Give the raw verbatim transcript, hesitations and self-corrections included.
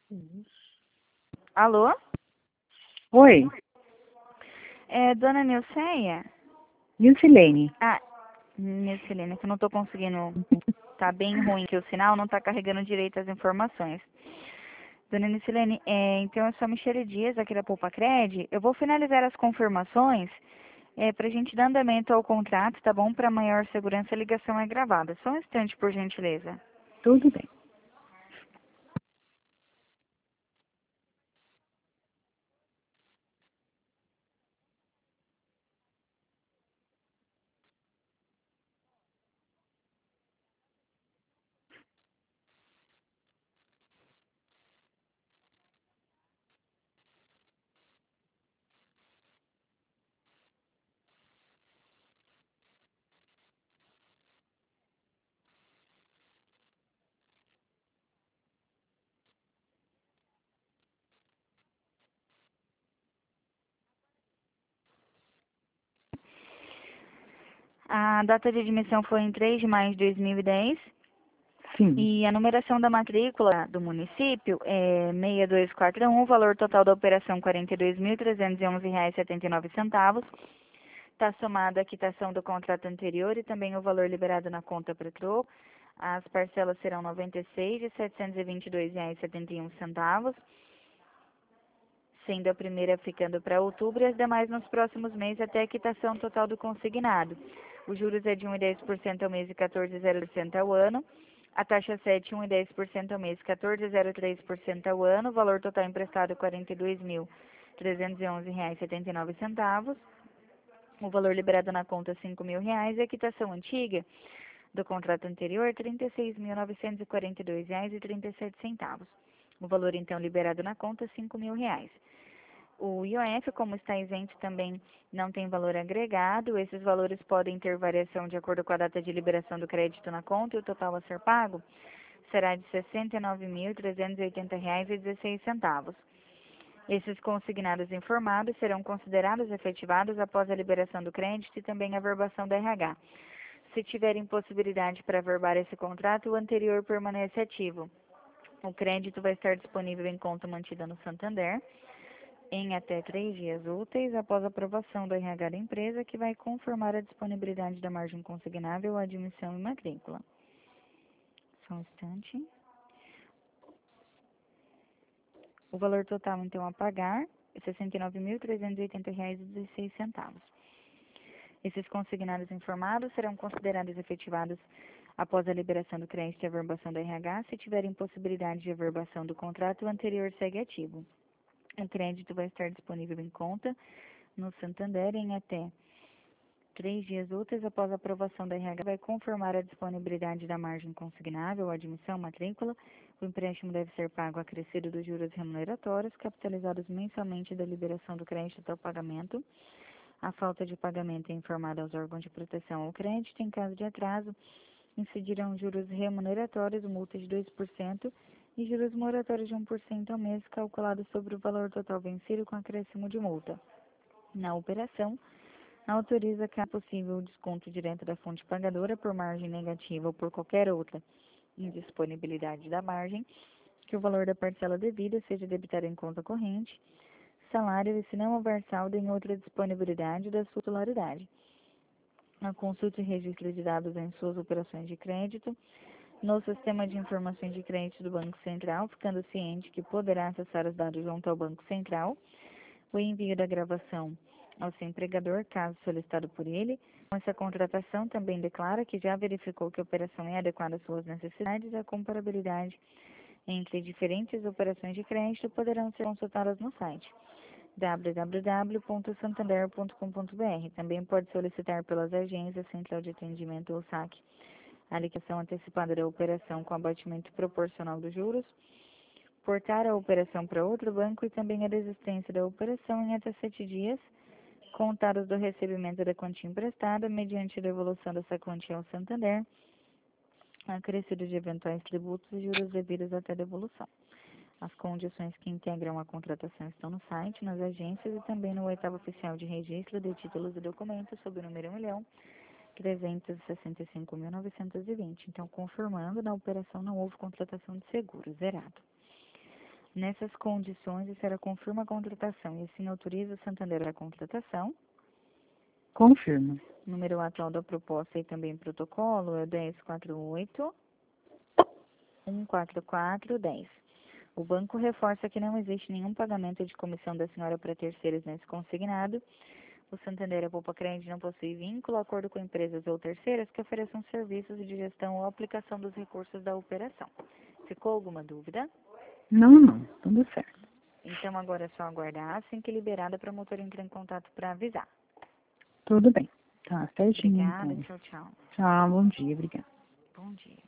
Alô? Oi, É dona Nilceia? Nilcilene. Ah, Nilcelene, que eu não tô conseguindo. Tá bem ruim aqui o sinal, não tá carregando direito as informações. Dona Nilcelene, é, então eu sou a Michele Dias, aqui da Poupa Cred. Eu vou finalizar as confirmações é, pra gente dar andamento ao contrato, tá bom? Para maior segurança, a ligação é gravada. Só um instante, por gentileza. Tudo bem. A data de admissão foi em três de maio de dois mil e dez. Sim. E a numeração da matrícula do município é seis dois quatro um, o valor total da operação quarenta e dois mil trezentos e onze reais e setenta e nove centavos. Está somada a quitação do contrato anterior e também o valor liberado na conta Pretrô. As parcelas serão noventa e seis de setecentos e vinte e dois reais e setenta e um centavos, sendo a primeira ficando para outubro e as demais nos próximos meses até a quitação total do consignado. Os juros é de um vírgula dez por cento ao mês e quatorze vírgula zero por cento ao ano. A taxa sete, um vírgula dez por cento ao mês, quatorze vírgula zero três por cento ao ano. O valor total emprestado quarenta e dois mil trezentos e onze reais e setenta e nove centavos. O valor liberado na conta cinco mil reais e a quitação antiga do contrato anterior trinta e seis mil novecentos e quarenta e dois reais e trinta e sete centavos. O valor então liberado na conta cinco mil reais. O I O F, como está isento, também não tem valor agregado. Esses valores podem ter variação de acordo com a data de liberação do crédito na conta e o total a ser pago será de sessenta e nove mil trezentos e oitenta reais e dezesseis centavos. Esses consignados informados serão considerados efetivados após a liberação do crédito e também a verbação da R H. Se tiver impossibilidade para verbar esse contrato, o anterior permanece ativo. O crédito vai estar disponível em conta mantida no Santander em até três dias úteis após a aprovação do R H da empresa, que vai confirmar a disponibilidade da margem consignável ou admissão e matrícula. Só um instante. O valor total, então, a pagar é sessenta e nove mil trezentos e oitenta reais e dezesseis centavos. Esses consignados informados serão considerados efetivados após a liberação do crédito e a verbação da R H. Se tiver impossibilidade de averbação do contrato, o anterior segue ativo. O crédito vai estar disponível em conta no Santander em até três dias úteis após a aprovação da R H. Vai confirmar a disponibilidade da margem consignável, admissão, matrícula. O empréstimo deve ser pago acrescido dos juros remuneratórios, capitalizados mensalmente da liberação do crédito até o pagamento. A falta de pagamento é informada aos órgãos de proteção ao crédito. Em caso de atraso, incidirão juros remuneratórios, multa de dois por cento e juros moratórios de um por cento ao mês, calculados sobre o valor total vencido com acréscimo de multa. Na operação, autoriza que é possível o desconto direto da fonte pagadora por margem negativa ou por qualquer outra indisponibilidade da margem, que o valor da parcela devida seja debitado em conta corrente, salário e, se não houver saldo, em outra disponibilidade da sua titularidade. A consulta e registro de dados em suas operações de crédito no sistema de informações de crédito do Banco Central, ficando ciente que poderá acessar os dados junto ao Banco Central. O envio da gravação ao seu empregador, caso solicitado por ele. Essa contratação também declara que já verificou que a operação é adequada às suas necessidades. A comparabilidade entre diferentes operações de crédito poderão ser consultadas no site w w w ponto santander ponto com ponto b r. Também pode solicitar pelas agências, central de atendimento ou saque a liquidação antecipada da operação com abatimento proporcional dos juros, portar a operação para outro banco e também a desistência da operação em até sete dias, contados do recebimento da quantia emprestada, mediante devolução dessa quantia ao Santander, acrescido de eventuais tributos e juros devidos até devolução. As condições que integram a contratação estão no site, nas agências e também no oitavo oficial de registro de títulos e documentos, sob o número um milhão trezentos e sessenta e cinco mil novecentos e vinte. Então, confirmando, na operação não houve contratação de seguro, zerado. Nessas condições, a senhora confirma a contratação e assim autoriza o Santander a contratação. Confirmo. O número atual da proposta e também protocolo é dez quatro oito, um quatro quatro, dez. O banco reforça que não existe nenhum pagamento de comissão da senhora para terceiros nesse consignado. O Santander a Poupa Crédito não possui vínculo, acordo com empresas ou terceiras que ofereçam serviços de gestão ou aplicação dos recursos da operação. Ficou alguma dúvida? Não, não. Tudo certo. Então agora é só aguardar, assim que liberada, para o motor entrar em contato para avisar. Tudo bem. Tá certinho, Obrigada, então. tchau, tchau. Tchau, bom dia, obrigada. Bom dia.